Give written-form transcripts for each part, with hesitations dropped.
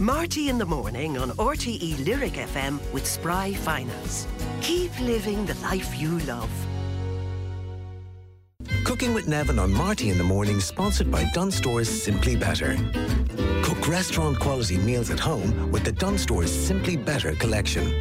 Marty in the morning on RTE Lyric FM with Spry Finance. Keep living the life you love. Cooking with Nevin on Marty in the morning, sponsored by Dunstores Simply Better. Cook restaurant quality meals at home with the Dunstores Simply Better collection.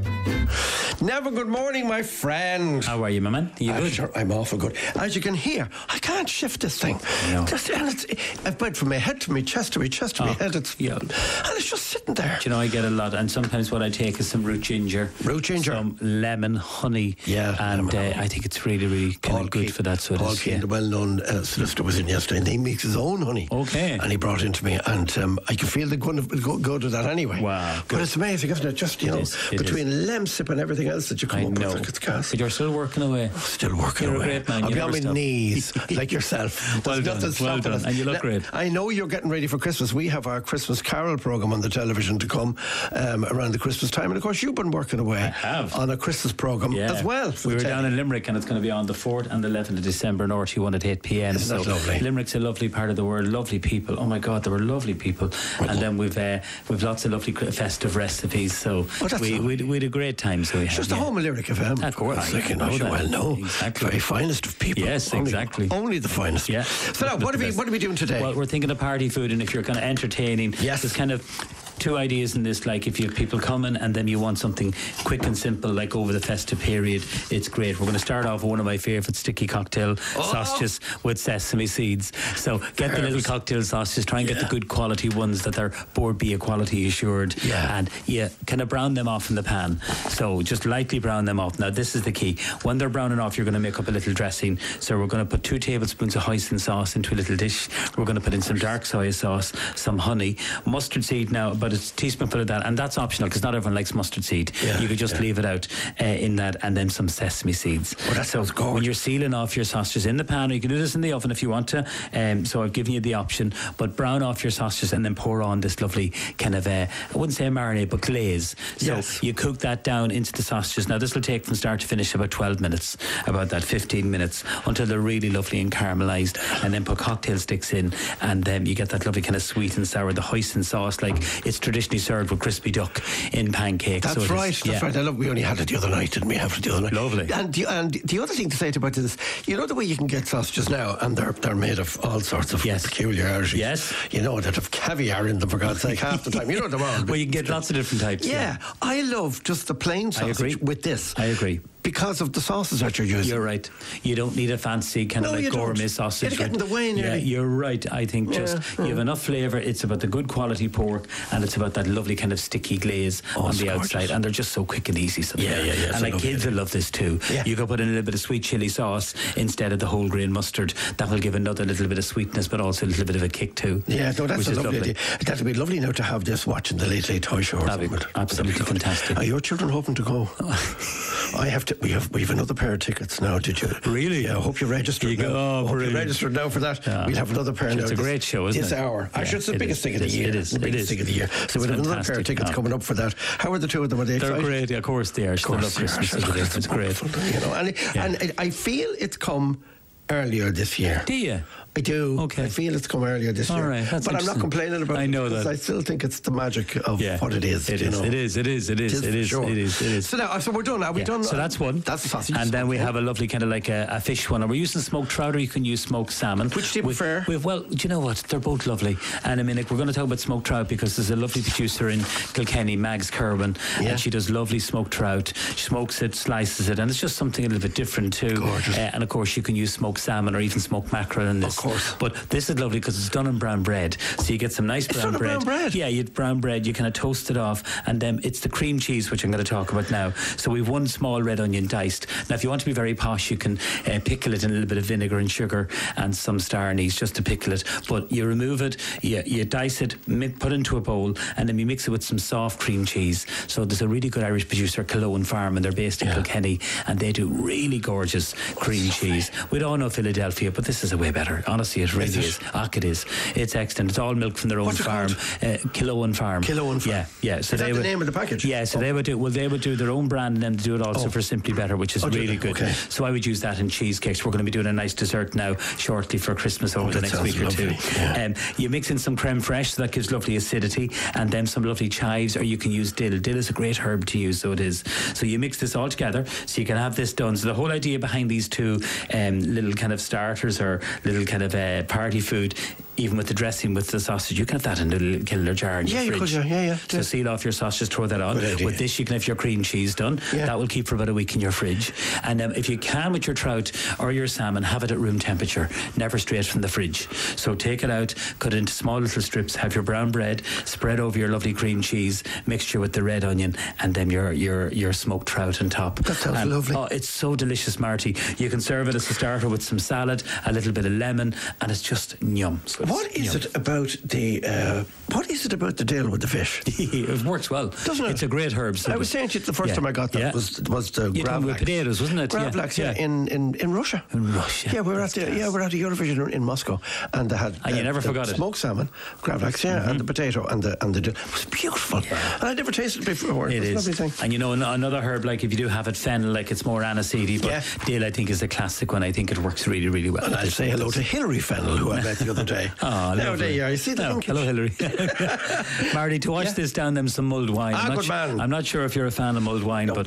Nevin, good morning, my friend. How are you, my man? Are you good? Sure, I'm awful good. As you can hear, I can't shift this thing. No. I've went from my head to my chest to my chest to my head. And it's just sitting there. Do you know, I get a lot, and sometimes what I take is some root ginger. Some lemon, honey. Yeah. And I think it's really, really kind of good for that sort of Paul Keane, the well-known solicitor, was in yesterday, and he makes his own honey. Okay. And he brought it into me, and I can feel they're going to go to that anyway. Wow. But it's amazing, isn't it? Just, between Lemsip and everything else that you come up with, it's gas. But you're still working away. Still working You're away. a great man. I'll be on my knees, like yourself. Well done. And you look great. I know you're getting ready for Christmas. We have our Christmas Carol programme on the television to come around the Christmas time. And of course, you've been working away on a Christmas programme as well. We were down in Limerick, and it's going to be on the 4th and the 11th of December in RT1 at 8 p.m. Isn't that lovely? Limerick's a lovely part of the world, lovely people. Oh my God, there were lovely people. And then we've lots of lovely festive recipes. So we had a great time. So we had just the home of Lyric FM. Of course. You well know. Exactly. Very finest of people. Yes, exactly. Only the finest. Yeah. So now, what are we doing today? Well, we're thinking of party food, and if you're kind of entertaining, there's kind of two ideas in this. Like if you have people coming and then you want something quick and simple, like over the festive period, it's great. We're going to start off with one of my favourite sticky cocktail sausages with sesame seeds. So get the little cocktail sausages, try and get the good quality ones that are Board B quality assured, and kind of brown them off in the pan. So just lightly brown them off. Now this is the key. When they're browning off, you're going to make up a little dressing. So we're going to put 2 tablespoons of hoisin sauce into a little dish. We're going to put in some dark soy sauce, some honey, mustard seed now, but it's a teaspoonful of that, and that's optional because not everyone likes mustard seed. You could just leave it out in that, and then some sesame seeds. That sounds gorgeous. When you're sealing off your sausages in the pan, or you can do this in the oven if you want to, so I've given you the option, but brown off your sausages and then pour on this lovely kind of I wouldn't say marinade, but glaze. So you cook that down into the sausages. Now this will take from start to finish about 12 minutes, about that 15 minutes, until they're really lovely and caramelised, and then put cocktail sticks in, and you get that lovely kind of sweet and sour, the hoisin sauce, like it's traditionally served with crispy duck in pancakes. That's right. That's right. We only had it the other night, didn't we? Lovely. And the other thing to say about this, you know the way you can get sausages now, and they're made of all sorts of peculiarities. Yes. You know, that have caviar in them, for God's sake, half the time. You know them all. Well, you can get lots of different types. Yeah. I love just the plain sausage with this. I agree. Because of the sauces that you're using. You're right. You don't need a fancy kind of like gourmet sausage. You're getting the way nearly. Yeah, you're right. I think you have enough flavour. It's about the good quality pork, and it's about that lovely kind of sticky glaze on the outside, and they're just so quick and easy. And like kids will love this too. You could put in a little bit of sweet chilli sauce instead of the whole grain mustard. That will give another little bit of sweetness, but also a little bit of a kick too. Yeah, no, that's a lovely idea. That'd be lovely now to have this watching the Late Late Toy Show. That'd be absolutely fantastic. Are your children hoping to go? I have to. We have another pair of tickets now. Did you really? Yeah. I hope you registered. Hope you registered now for that. We'll have another pair now. It's a great show, isn't it? This hour. Actually, it's the biggest thing of the year. It is. The biggest thing of the year. So we'll have another pair of tickets coming up for that. How are the two of them? Are they excited? They're great. Of course they are. Of course, Christmas. It's great. You know, and I feel it's come earlier this year. Do you? I do. Okay. I feel it's come earlier this year. All right, that's but I'm not complaining about it. I know that. I still think it's the magic of what it is. It is. So we're done. Are we done? So that's one. That's the sausage. And then we have a lovely kind of like a fish one. And we're using smoked trout, or you can use smoked salmon. Which do you prefer? Well, do you know what? They're both lovely. And I mean, we're going to talk about smoked trout because there's a lovely producer in Kilkenny, Mags Kerwin, and she does lovely smoked trout. She smokes it, slices it, and it's just something a little bit different too. Gorgeous. And of course, you can use smoked salmon or even smoked mackerel in this. Of course. But this is lovely because it's done in brown bread. So you get some nice brown bread. Yeah, you have brown bread. You kind of toast it off, and then it's the cream cheese, which I'm going to talk about now. So we've one small red onion diced. Now, if you want to be very posh, you can pickle it in a little bit of vinegar and sugar and some star anise just to pickle it. But you remove it, you dice it, put it into a bowl, and then you mix it with some soft cream cheese. So there's a really good Irish producer, Cologne Farm, and they're based in Kilkenny, and they do really gorgeous cream cheese. We don't know Philadelphia, but this is a way better. Honestly, it really is. It is. It's excellent. It's all milk from their own farm. Killowen Farm. Killowen Farm. Yeah. So is that the name of the package? Yeah. So they would do their own brand, and then do it also for Simply Better, which is really good. Okay. So I would use that in cheesecakes. We're going to be doing a nice dessert now shortly for Christmas over the next week or two. Yeah. You mix in some creme fraiche, so that gives lovely acidity, and then some lovely chives, or you can use dill. Dill is a great herb to use, so it is. So you mix this all together, so you can have this done. So the whole idea behind these two little kind of starters or little kind of party food, even with the dressing with the sausage, you can have that in a little killer jar in your fridge. Yeah. So seal off your sausage, throw that on. With this, you can have your cream cheese done. Yeah. That will keep for about a week in your fridge. And if you can, with your trout or your salmon, have it at room temperature, never straight from the fridge. So take it out, cut it into small little strips, have your brown bread, spread over your lovely cream cheese, mixture with the red onion, and then your smoked trout on top. That sounds lovely. Oh, it's so delicious, Marty. You can serve it as a starter with some salad, a little bit of lemon, and it's just yum. So what is it about the dill with the fish? It works well, doesn't it? It's a great herb. So I was saying to you the first time I got that was the gravlax with potatoes, wasn't it? Gravlax, in Russia. In Russia. Yeah, we're at the Eurovision in Moscow, and they had you never forgot it. Smoked salmon, gravlax, and the potato and the dill. It was beautiful. Yeah. And I never tasted it before. It is. Lovely thing. And another herb, like if you do have it, fennel, like it's more aniseedy, but dill I think is a classic one. I think it works really, really well. And I'll say hello to Hilary Fennel, who I met the other day. There you are. You see the hello, Hilary. Marty, to wash this down, them some mulled wine. I'm not sure if you're a fan of mulled wine, but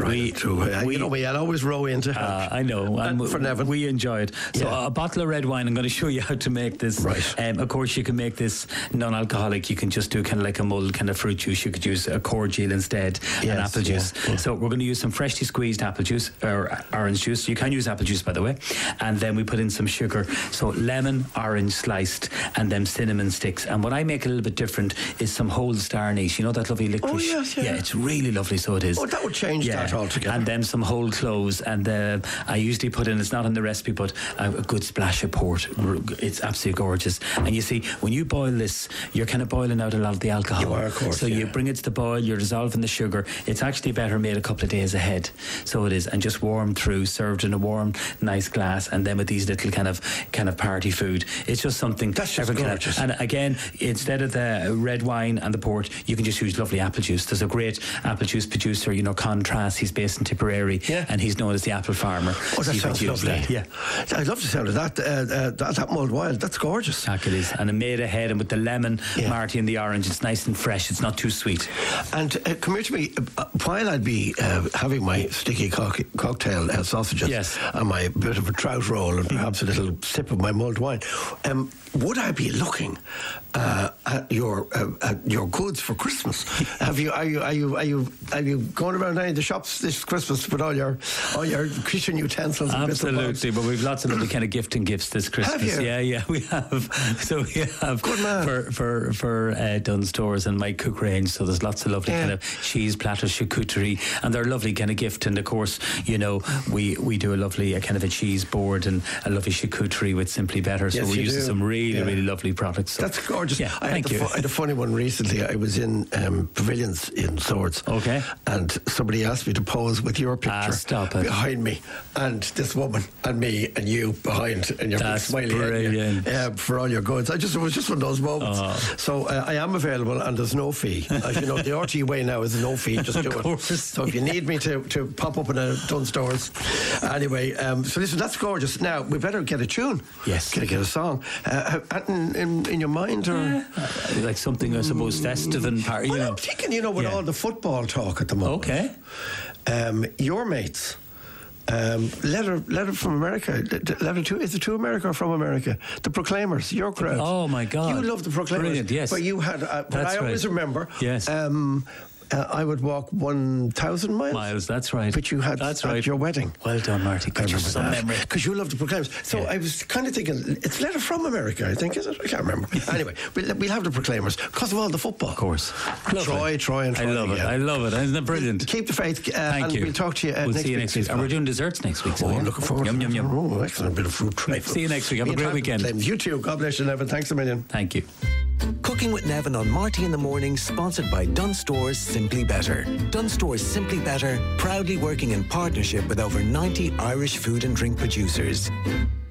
I'll always row into help. I know. And for Nevin. We enjoy it. So a bottle of red wine, I'm going to show you how to make this. Right. Of course, you can make this non-alcoholic. You can just do kind of like a mulled kind of fruit juice. You could use a cordial instead and apple juice. Yeah. So we're going to use some freshly squeezed apple juice or orange juice. You can use apple juice, by the way. And then we put in some sugar. So lemon, orange sliced, and then cinnamon sticks. And what I make a little bit different is some whole star anise. You know that lovely licorice? Oh, yes, yeah. Yeah, it's really lovely, so it is. Oh, that would change that altogether. And then some whole cloves. And I usually put in, it's not in the recipe, but a good splash of port. It's absolutely gorgeous. And you see, when you boil this, you're kind of boiling out a lot of the alcohol. You are, of course. So you bring it to the boil, you're dissolving the sugar. It's actually better made a couple of days ahead. So it is. And just warmed through, served in a warm, nice glass. And then with these little kind of party food. It's just something. That's just gorgeous. And again, instead of the red wine and the port, you can just use lovely apple juice. There's a great apple juice producer, Contrast. He's based in Tipperary, and he's known as the apple farmer. Oh, that sounds lovely. Yeah, I love the sound of that. That mulled wine, that's gorgeous. It is, and it made ahead, and with the lemon, Marty, and the orange, it's nice and fresh. It's not too sweet. And come here to me, while I'd be having my sticky cocktail sausages and my bit of a trout roll and perhaps a little sip of my mulled wine, would I be looking at your goods for Christmas? Are you going around any of the shops this Christmas with all your kitchen utensils? Absolutely, but we've lots of lovely kind of gifting gifts this Christmas. Have you? Yeah, we have. So we have good man for Dunnes Stores and my cook range. So there's lots of lovely kind of cheese platters, charcuterie, and they're lovely kind of gift. And of course, we do a lovely kind of a cheese board and a lovely charcuterie with Simply Better. So we're using some really lovely products. So. That's gorgeous. Yeah, I had a funny one recently. I was in Pavilions in Swords. Okay. And somebody asked me to pose with your picture behind me, and this woman and me and you behind, and you're smiling brilliant. For all your goods. It was just one of those moments. So I am available, and there's no fee. As you know, the RTE way now is no fee. Just do it. So if you need me to pop up in a Dunnes Stores, anyway. So listen, that's gorgeous. Now we better get a tune. Yes. Gotta get a song. In your mind, or like something I suppose festive and party. I'm thinking, with all the football talk at the moment. Okay. Your mates. Letter from America. Is it to America or from America? The Proclaimers, your crowd. Oh my God! You love the Proclaimers. Brilliant, yes. But you had. But I always remember. Yes. I would walk 1,000 miles. That's right. But you had at your wedding. Well done, Marty. I remember that. Because you love the Proclaimers. So I was kind of thinking, it's Letter from America, I think, is it? I can't remember. Anyway, we'll have the Proclaimers because of all the football. Of course. Troy. I love it. I love it. Isn't it brilliant? Keep the faith. Thank you. We'll talk to you we'll next see you week. Next week. And we're doing desserts next week. So I'm looking forward to it. Yum. Oh, excellent. A bit of fruit tray. See you next week. Have a great weekend. You too. God bless you, Nevin. Thanks a million. Thank you. Cooking with Nevin on Marty in the Morning, sponsored by Dunnes Stores Simply Better. Dunnes Stores Simply Better, proudly working in partnership with over 90 Irish food and drink producers.